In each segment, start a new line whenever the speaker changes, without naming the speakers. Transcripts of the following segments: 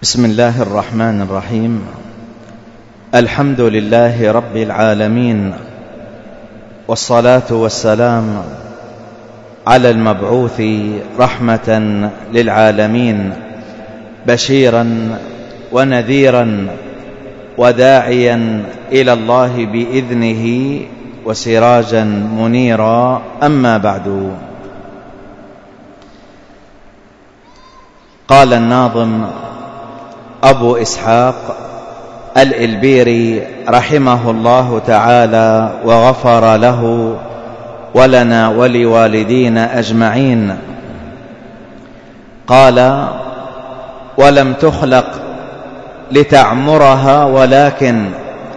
بسم الله الرحمن الرحيم. الحمد لله رب العالمين، والصلاة والسلام على المبعوث رحمة للعالمين، بشيرا ونذيرا وداعيا إلى الله بإذنه وسراجا منيرا. أما بعد، قال الناظم أبو إسحاق الإلبيري رحمه الله تعالى وغفر له ولنا ولوالدينا أجمعين، قال: ولم تخلق لتعمرها ولكن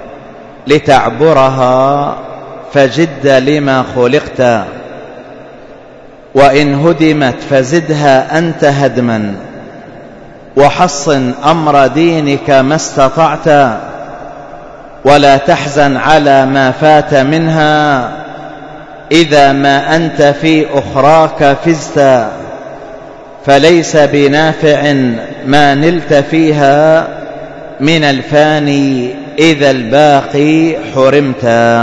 لتعبرها، فجد لما خلقت، وإن هدمت فزدها أنت هدما، وحصن أمر دينك ما استطعت، ولا تحزن على ما فات منها، إذا ما أنت في أخراك فزت، فليس بنافع ما نلت فيها، من الفاني إذا الباقي حرمت.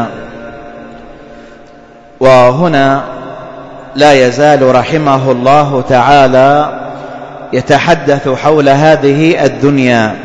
وهنا لا يزال رحمه الله تعالى يتحدث حول هذه الدنيا،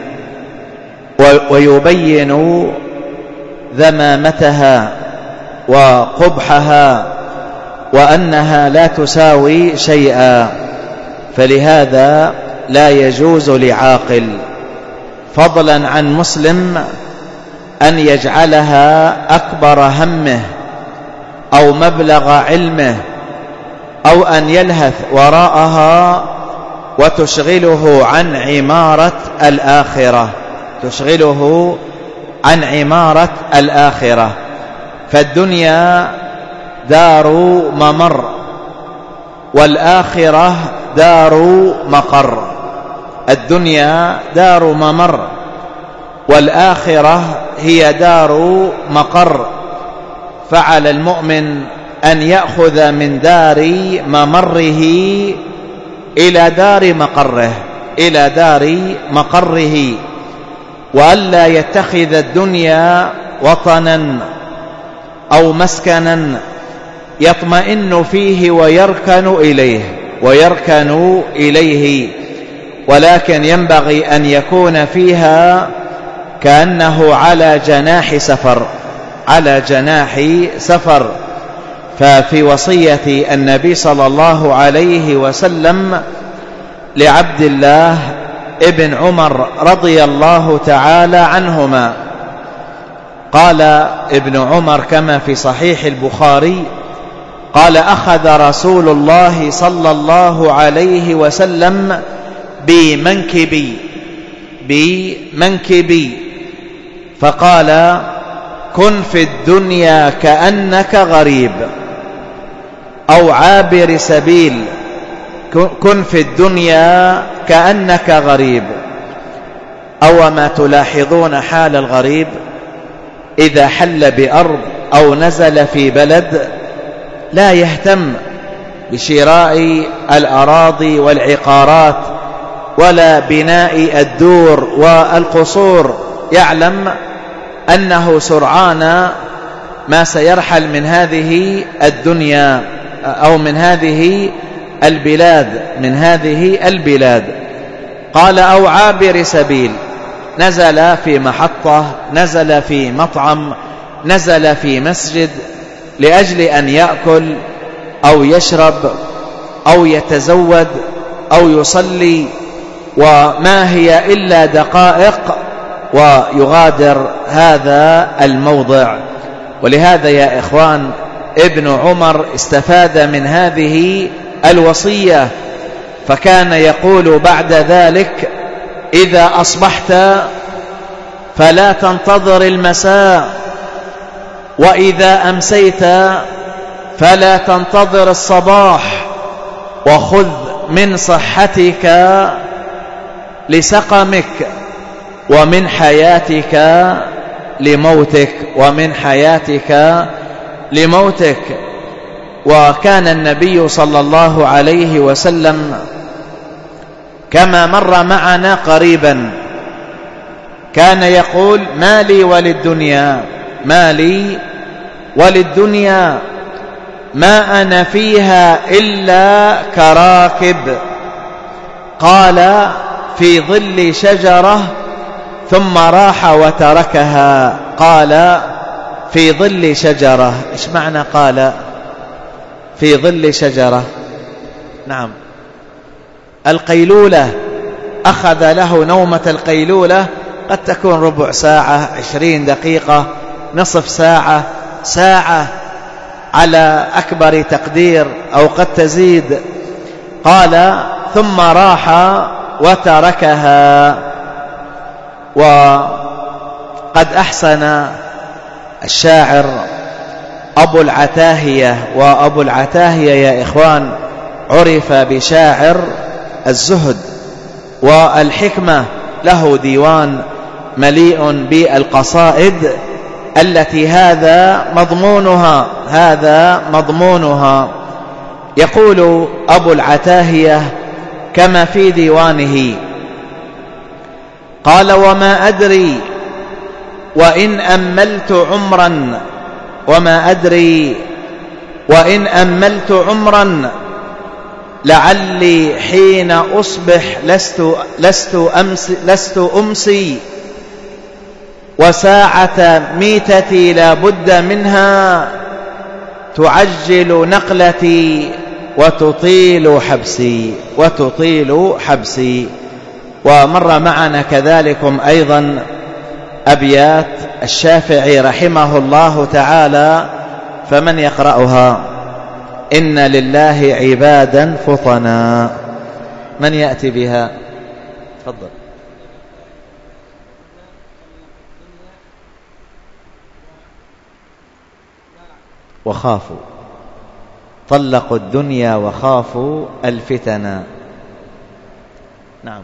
ويبين ذمامتها وقبحها، وأنها لا تساوي شيئا، فلهذا لا يجوز لعاقل فضلا عن مسلم أن يجعلها أكبر همه أو مبلغ علمه، أو أن يلهث وراءها وتشغله عن عمارة الآخرة، تشغله عن عمارة الآخرة. فالدنيا دار ممر، والآخرة دار مقر. الدنيا دار ممر، والآخرة هي دار مقر، فعلى المؤمن أن يأخذ من دار ممره إلى دار مقره، إلى دار مقره، وألا يتخذ الدنيا وطنا أو مسكنا يطمئن فيه ويركن إليه، ولكن ينبغي أن يكون فيها كأنه على جناح سفر. ففي وصية النبي صلى الله عليه وسلم لعبد الله ابن عمر رضي الله تعالى عنهما، قال ابن عمر كما في صحيح البخاري، قال: أخذ رسول الله صلى الله عليه وسلم بمنكبي فقال: كن في الدنيا كأنك غريب أو عابر سبيل، كن في الدنيا كأنك غريب. أو ما تلاحظون حال الغريب إذا حل بأرض أو نزل في بلد لا يهتم بشراء الأراضي والعقارات ولا بناء الدور والقصور، يعلم أنه سرعان ما سيرحل من هذه الدنيا أو من هذه البلاد. قال: أو عابر سبيل، نزل في محطة، نزل في مطعم، نزل في مسجد لأجل أن يأكل أو يشرب أو يتزود أو يصلي، وما هي إلا دقائق ويغادر هذا الموضع. ولهذا يا إخوان، ابن عمر استفاد من هذه الوصية، فكان يقول بعد ذلك: إذا أصبحت فلا تنتظر المساء، وإذا أمسيت فلا تنتظر الصباح، وخذ من صحتك لسقمك، ومن حياتك لموتك. وكان النبي صلى الله عليه وسلم كما مر معنا قريبا كان يقول: ما لي وللدنيا، ما لي وللدنيا، ما أنا فيها إلا كراكب. قال: في ظل شجرة، ثم راح وتركها. قال: في ظل شجرة. إيش معنى قال في ظل شجرة؟ نعم، القيلولة، أخذ له نومة القيلولة، قد تكون ربع ساعة، 20 دقيقة، نصف ساعة، ساعة على أكبر تقدير، أو قد تزيد. قال: ثم راح وتركها. وقد أحسن الشاعر أبو العتاهية، وأبو العتاهية يا إخوان عرف بشاعر الزهد والحكمة، له ديوان مليء بالقصائد التي هذا مضمونها. يقول أبو العتاهية كما في ديوانه: قال: وما أدري وإن أملت عمرا لعلي حين أصبح لست أمسي، وساعة ميتتي لا بد منها، تعجل نقلتي وتطيل حبسي. ومر معنا كذلكم أيضا أبيات الشافعي رحمه الله تعالى، فمن يقرأها؟ إن لله عبادا فطنا. من يأتي بها؟ تفضل. وخافوا، طلقوا الدنيا وخافوا الفتن. نعم.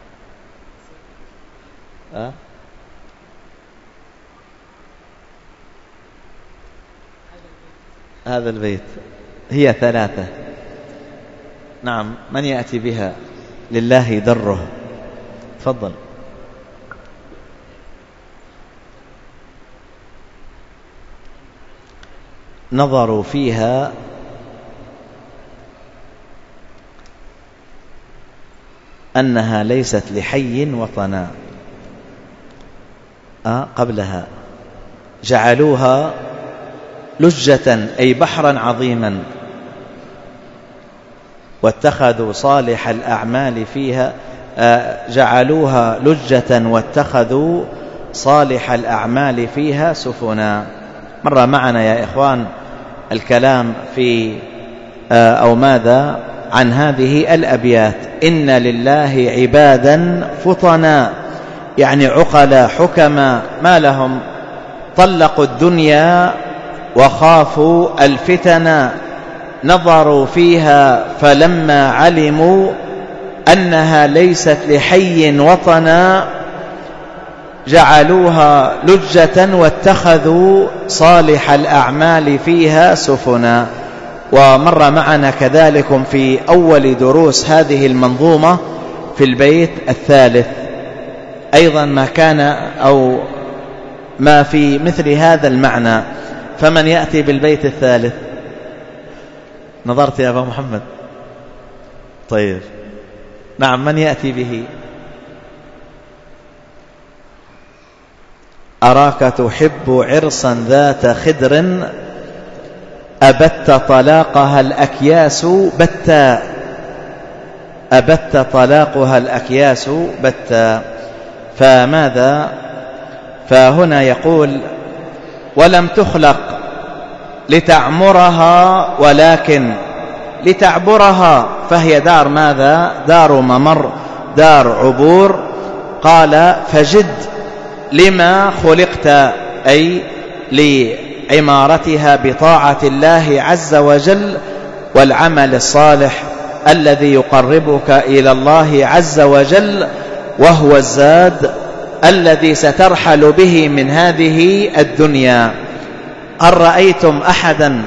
هذا البيت هي 3. نعم، من يأتي بها؟ لله دره. تفضل. نظروا فيها أنها ليست لحي وطنا. قبلها جعلوها لجة، أي بحرا عظيما، واتخذوا صالح الأعمال فيها، جعلوها لجة واتخذوا صالح الأعمال فيها سفنا. مر معنا يا إخوان الكلام في أو ماذا عن هذه الأبيات: إن لله عبادا فطنا، يعني عقلا حكما، ما لهم؟ طلقوا الدنيا وخافوا الفتن، نظروا فيها فلما علموا أنها ليست لحي وطنا، جعلوها لجة واتخذوا صالح الأعمال فيها سفنا. ومر معنا كذلك في أول دروس هذه المنظومة في البيت 3 أيضا ما كان أو ما في مثل هذا المعنى. فمن يأتي بالبيت 3؟ نظرت يا أبا محمد؟ طيب، نعم، من يأتي به؟ أراك تحب عرسا ذات خدر، أبت طلاقها الأكياس بتا. أبت طلاقها الأكياس بتا. فماذا؟ فهنا يقول: ولم تخلق لتعمرها ولكن لتعبرها، فهي دار ماذا؟ دار ممر، دار عبور. قال: فجد لما خلقت، أي لعمارتها بطاعة الله عز وجل والعمل الصالح الذي يقربك إلى الله عز وجل، وهو الزاد الذي سترحل به من هذه الدنيا. هل رأيتم أحدا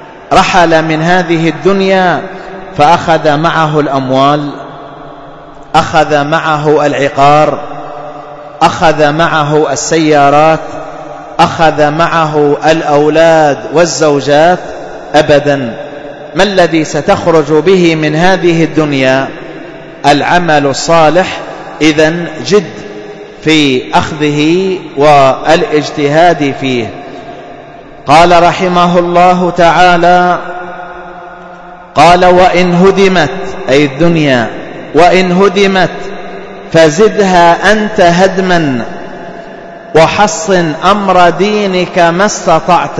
رحل من هذه الدنيا فأخذ معه الأموال؟ أخذ معه العقار، أخذ معه السيارات، أخذ معه الأولاد والزوجات؟ أبدا. ما الذي ستخرج به من هذه الدنيا؟ العمل الصالح. إذن جد في أخذه والاجتهاد فيه. قال رحمه الله تعالى: قال: وإن هدمت، أي الدنيا، وإن هدمت فزدها أنت هدما وحصن أمر دينك ما استطعت.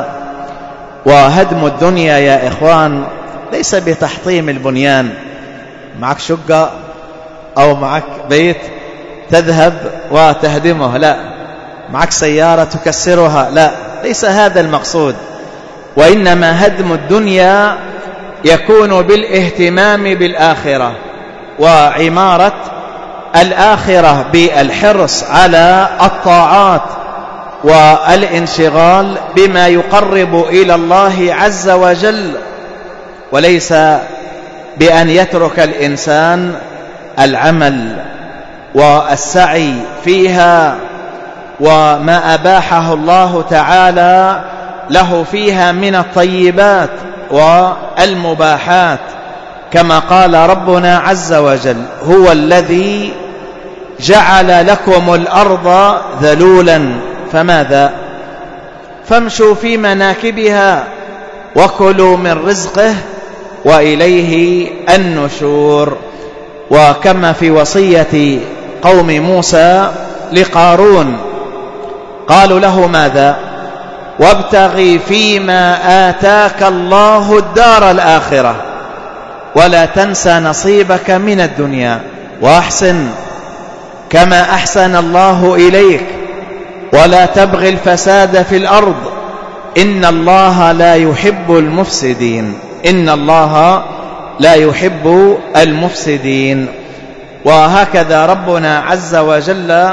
وهدم الدنيا يا إخوان ليس بتحطيم البنيان، معك شقة أو معك بيت تذهب وتهدمه، لا. معك سيارة تكسرها، لا، ليس هذا المقصود. وإنما هدم الدنيا يكون بالاهتمام بالآخرة وعمارة الآخرة بالحرص على الطاعات والانشغال بما يقرب إلى الله عز وجل، وليس بأن يترك الإنسان العمل والسعي فيها وما أباحه الله تعالى له فيها من الطيبات والمباحات، كما قال ربنا عز وجل: هو الذي جعل لكم الأرض ذلولا فماذا؟ فامشوا في مناكبها وكلوا من رزقه وإليه النشور. وكما في وصية قوم موسى لقارون قالوا له ماذا؟ وابتغي فيما آتاك الله الدار الآخرة ولا تنسى نصيبك من الدنيا وأحسن كما أحسن الله إليك ولا تبغي الفساد في الأرض إن الله لا يحب المفسدين. إن الله لا يحب المفسدين. وهكذا ربنا عز وجل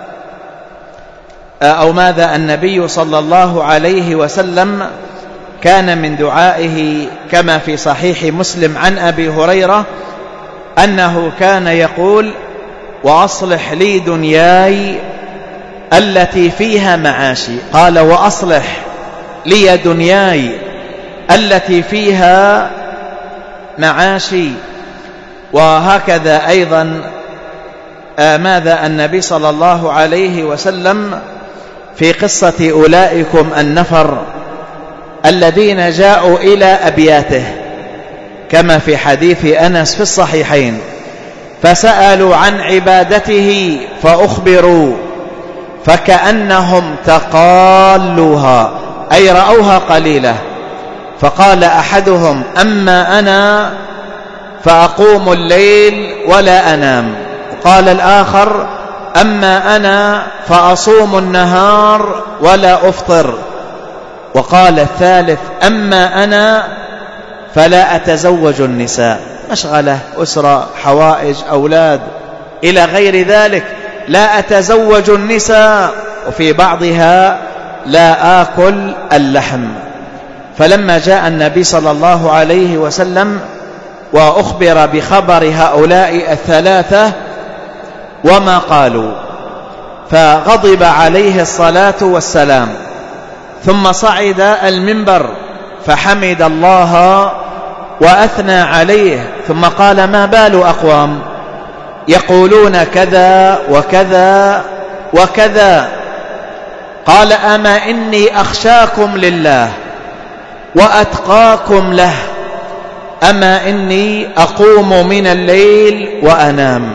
أو ماذا النبي صلى الله عليه وسلم كان من دعائه كما في صحيح مسلم عن أبي هريرة أنه كان يقول: وأصلح لي دنياي التي فيها معاشي. قال: وأصلح لي دنياي التي فيها معاشي. وهكذا أيضا ماذا النبي صلى الله عليه وسلم في قصة أولئكم النفر الذين جاءوا إلى أبياته كما في حديث أنس في الصحيحين، فسألوا عن عبادته فأخبروا فكأنهم تقالوها، أي رأوها قليلة. فقال أحدهم: أما أنا فأقوم الليل ولا أنام. وقال الآخر: أما أنا فأصوم النهار ولا أفطر. وقال الثالث: أما أنا فلا أتزوج النساء، مشغلة، أسرة، حوائج، أولاد إلى غير ذلك، لا أتزوج النساء، وفي بعضها لا آكل اللحم. فلما جاء النبي صلى الله عليه وسلم وأخبر بخبر هؤلاء الثلاثة وما قالوا، فغضب عليه الصلاة والسلام، ثم صعد المنبر فحمد الله وأثنى عليه، ثم قال: ما بال أقوام يقولون كذا وكذا وكذا؟ قال: أما إني أخشاكم لله وأتقاكم له، أما إني أقوم من الليل وأنام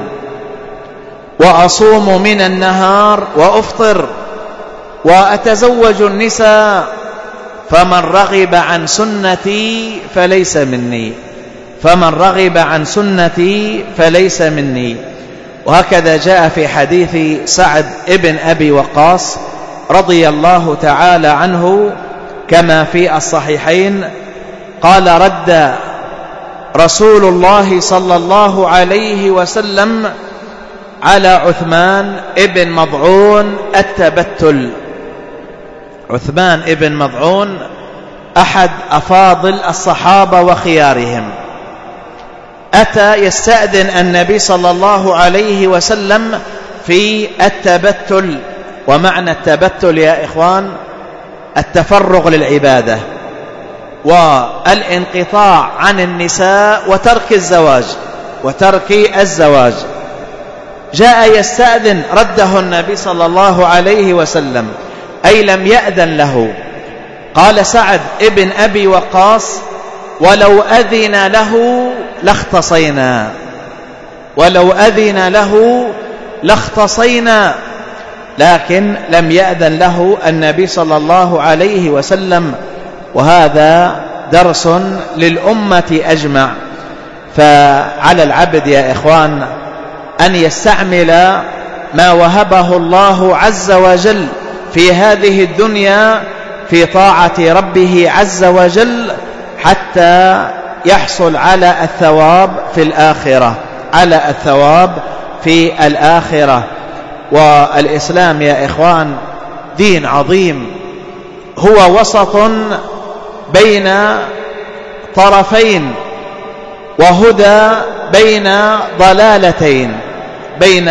وأصوم من النهار وأفطر وأتزوج النساء، فمن رغب عن سنتي فليس مني، فمن رغب عن سنتي فليس مني. وهكذا جاء في حديث سعد ابن أبي وقاص رضي الله تعالى عنه كما في الصحيحين قال: رد رسول الله صلى الله عليه وسلم على عثمان ابن مضعون التبتل. عثمان ابن مضعون أحد أفاضل الصحابة وخيارهم، أتى يستأذن النبي صلى الله عليه وسلم في التبتل. ومعنى التبتل يا إخوان التفرغ للعبادة والانقطاع عن النساء وترك الزواج. جاء يستأذن رده النبي صلى الله عليه وسلم، أي لم يأذن له. قال سعد ابن أبي وقاص: ولو أذن له لاختصينا، لكن لم يأذن له النبي صلى الله عليه وسلم. وهذا درس للأمة أجمع. فعلى العبد يا إخوان أن يستعمل ما وهبه الله عز وجل في هذه الدنيا في طاعة ربه عز وجل حتى يحصل على الثواب في الآخرة. والإسلام يا إخوان دين عظيم، هو وسط بين طرفين، وهدى بين ضلالتين، بين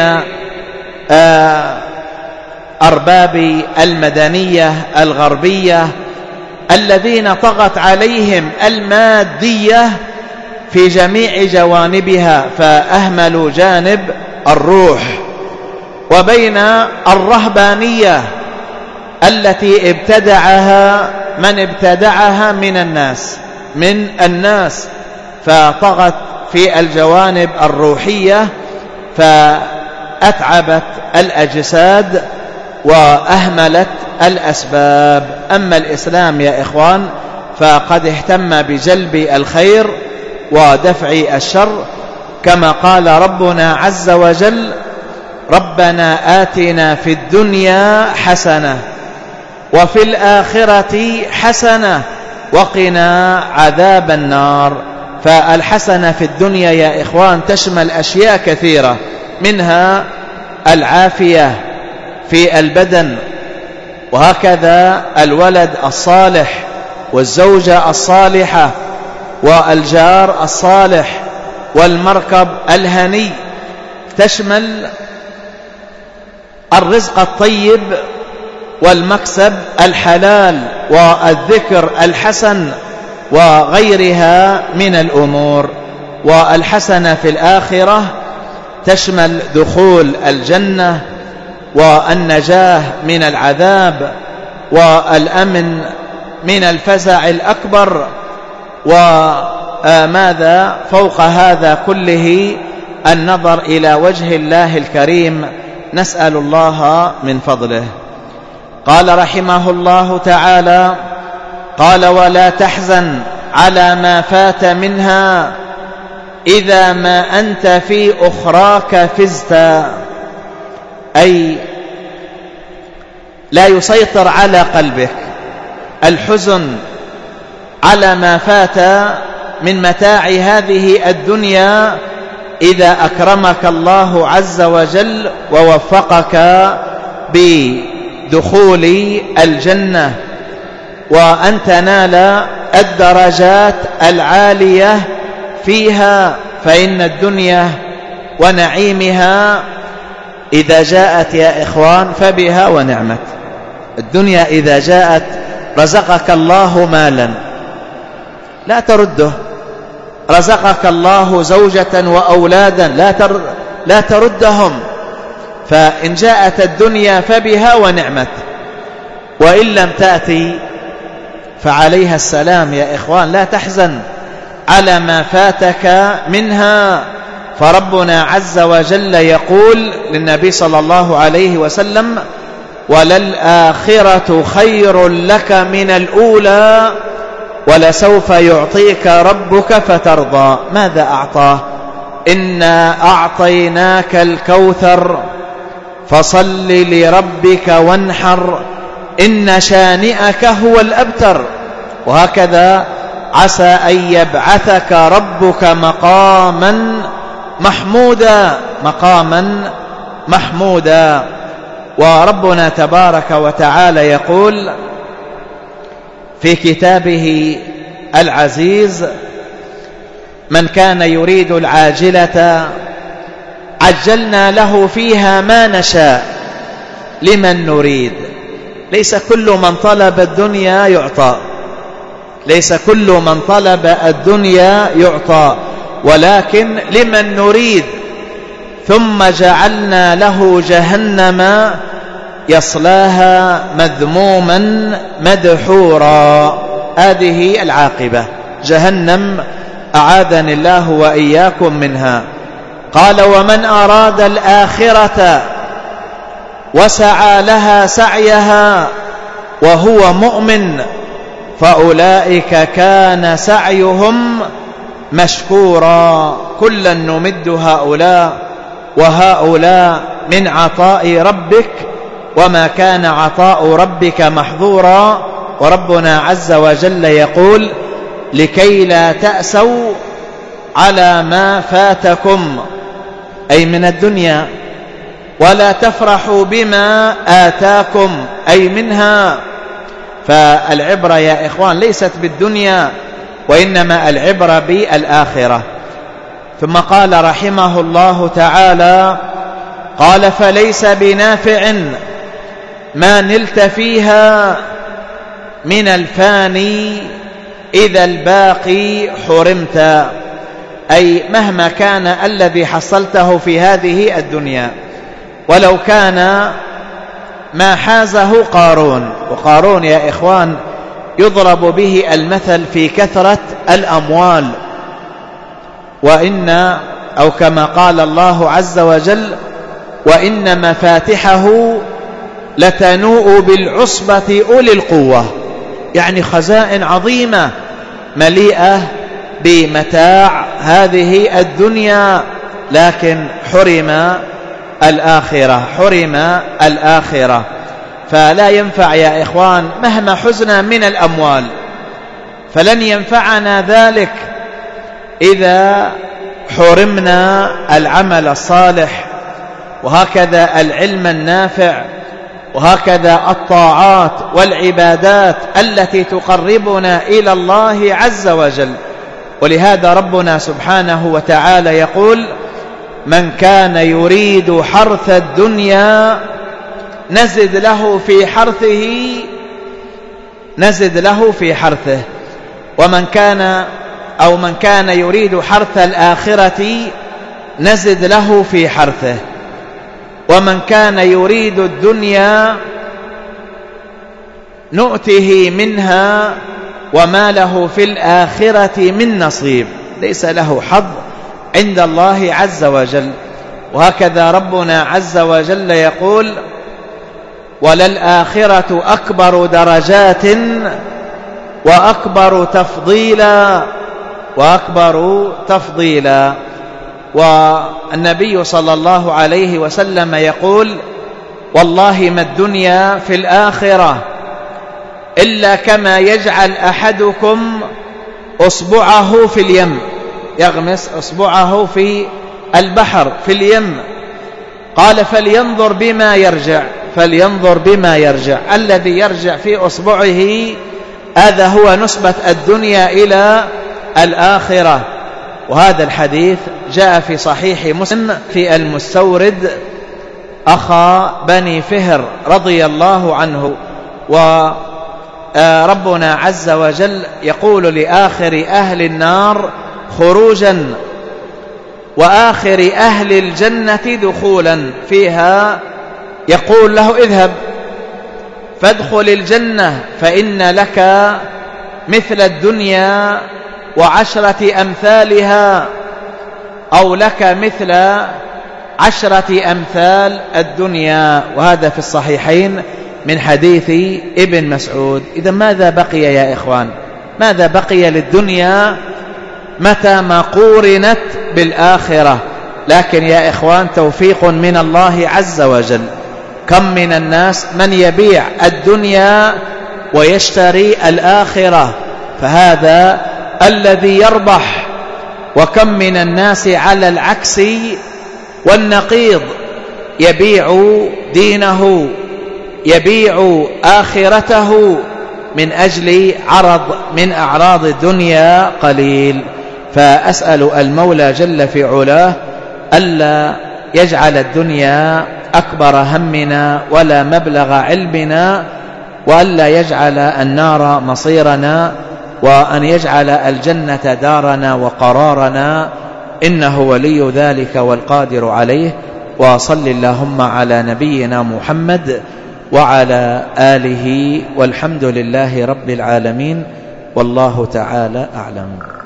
أرباب المدنية الغربية الذين طغت عليهم المادية في جميع جوانبها فأهملوا جانب الروح، وبين الرهبانية التي ابتدعها من ابتدعها من الناس فطغت في الجوانب الروحية فأتعبت الأجساد وأهملت الأسباب. أما الإسلام يا إخوان فقد اهتم بجلب الخير ودفع الشر، كما قال ربنا عز وجل: ربنا آتنا في الدنيا حسنة وفي الآخرة حسنة وقنا عذاب النار. فالحسنة في الدنيا يا إخوان تشمل أشياء كثيرة، منها العافية في البدن، وهكذا الولد الصالح والزوجة الصالحة والجار الصالح والمركب الهني، تشمل الرزق الطيب والمكسب الحلال والذكر الحسن وغيرها من الأمور. والحسنة في الآخرة تشمل دخول الجنة والنجاة من العذاب والأمن من الفزع الأكبر، وماذا فوق هذا كله النظر إلى وجه الله الكريم، نسأل الله من فضله. قال رحمه الله تعالى: قال: ولا تحزن على ما فات منها إذا ما أنت في أخراك فزت، أي لا يسيطر على قلبك الحزن على ما فات من متاع هذه الدنيا إذا أكرمك الله عز وجل ووفقك بدخول الجنة وأن تنال الدرجات العالية فيها. فإن الدنيا ونعيمها إذا جاءت يا إخوان فبها ونعمت. الدنيا إذا جاءت رزقك الله مالا لا ترده، رزقك الله زوجة وأولادا لا تردهم، فإن جاءت الدنيا فبها ونعمت، وإن لم تأتي فعليها السلام يا إخوان. لا تحزن على ما فاتك منها، فربنا عز وجل يقول للنبي صلى الله عليه وسلم: وللآخرة خير لك من الأولى ولسوف يعطيك ربك فترضى. ماذا أعطاه؟ إنا أعطيناك الكوثر فصل لربك وانحر إن شانئك هو الأبتر. وهكذا عسى أن يبعثك ربك مقاما محمودا. وربنا تبارك وتعالى يقول في كتابه العزيز: من كان يريد العاجلة عجلنا له فيها ما نشاء لمن نريد. ليس كل من طلب الدنيا يعطى، ليس كل من طلب الدنيا يعطى، ولكن لمن نريد. ثم جعلنا له جهنم يصلاها مذموما مدحورا. هذه العاقبة، جهنم، أعاذني الله وإياكم منها. قال: ومن أراد الآخرة وسعى لها سعيها وهو مؤمن فأولئك كان سعيهم مشكورا. كلا نمد هؤلاء وهؤلاء من عطاء ربك وما كان عطاء ربك محظورا. وربنا عز وجل يقول: لكي لا تأسوا على ما فاتكم، أي من الدنيا، ولا تفرحوا بما آتاكم، أي منها. فالعبرة يا إخوان ليست بالدنيا، وإنما العبرة بالآخرة. ثم قال رحمه الله تعالى: قال: فليس بنافع ما نلت فيها من الفاني إذا الباقي حرمت. أي مهما كان الذي حصلته في هذه الدنيا، ولو كان ما حازه قارون. وقارون يا إخوان يضرب به المثل في كثرة الأموال، وإن أو كما قال الله عز وجل: وإن مفاتحه لتنوء بالعصبة أولي القوة. يعني خزائن عظيمة مليئة بمتاع هذه الدنيا، لكن حرم الآخرة، حرم الآخرة. فلا ينفع يا إخوان مهما حزنا من الأموال، فلن ينفعنا ذلك إذا حرمنا العمل الصالح، وهكذا العلم النافع، وهكذا الطاعات والعبادات التي تقربنا إلى الله عز وجل. ولهذا ربنا سبحانه وتعالى يقول: من كان يريد حرث الدنيا نزد له في حرثه، ومن كان يريد حرث الآخرة نزد له في حرثه، ومن كان يريد الدنيا نؤته منها وما له في الآخرة من نصيب. ليس له حظ عند الله عز وجل. وهكذا ربنا عز وجل يقول: وللآخرة أكبر درجات وأكبر تفضيلا. والنبي صلى الله عليه وسلم يقول: والله ما الدنيا في الآخرة إلا كما يجعل أحدكم أصبعه في اليم، يغمس أصبعه في البحر في اليم. قال: فلينظر بما يرجع. الذي يرجع في أصبعه هذا هو نسبة الدنيا إلى الآخرة. وهذا الحديث جاء في صحيح مسلم في المستورد أخا بني فهر رضي الله عنه. وربنا عز وجل يقول لآخر أهل النار خروجا وآخر أهل الجنة دخولا فيها، يقول له: اذهب فادخل الجنة فإن لك مثل الدنيا وعشرة أمثالها، أو لك مثل 10 أمثال الدنيا. وهذا في الصحيحين من حديث ابن مسعود. إذا ماذا بقي يا إخوان؟ ماذا بقي للدنيا متى ما قورنت بالآخرة؟ لكن يا إخوان توفيق من الله عز وجل. كم من الناس من يبيع الدنيا ويشتري الآخرة، فهذا الذي يربح. وكم من الناس على العكس والنقيض يبيع دينه، يبيع آخرته من أجل عرض من أعراض الدنيا قليل. فأسأل المولى جل في علاه ألا يجعل الدنيا أكبر همنا ولا مبلغ علمنا، وألا يجعل النار مصيرنا، وأن يجعل الجنة دارنا وقرارنا، إنه ولي ذلك والقادر عليه. وصل اللهم على نبينا محمد وعلى آله، والحمد لله رب العالمين، والله تعالى أعلم.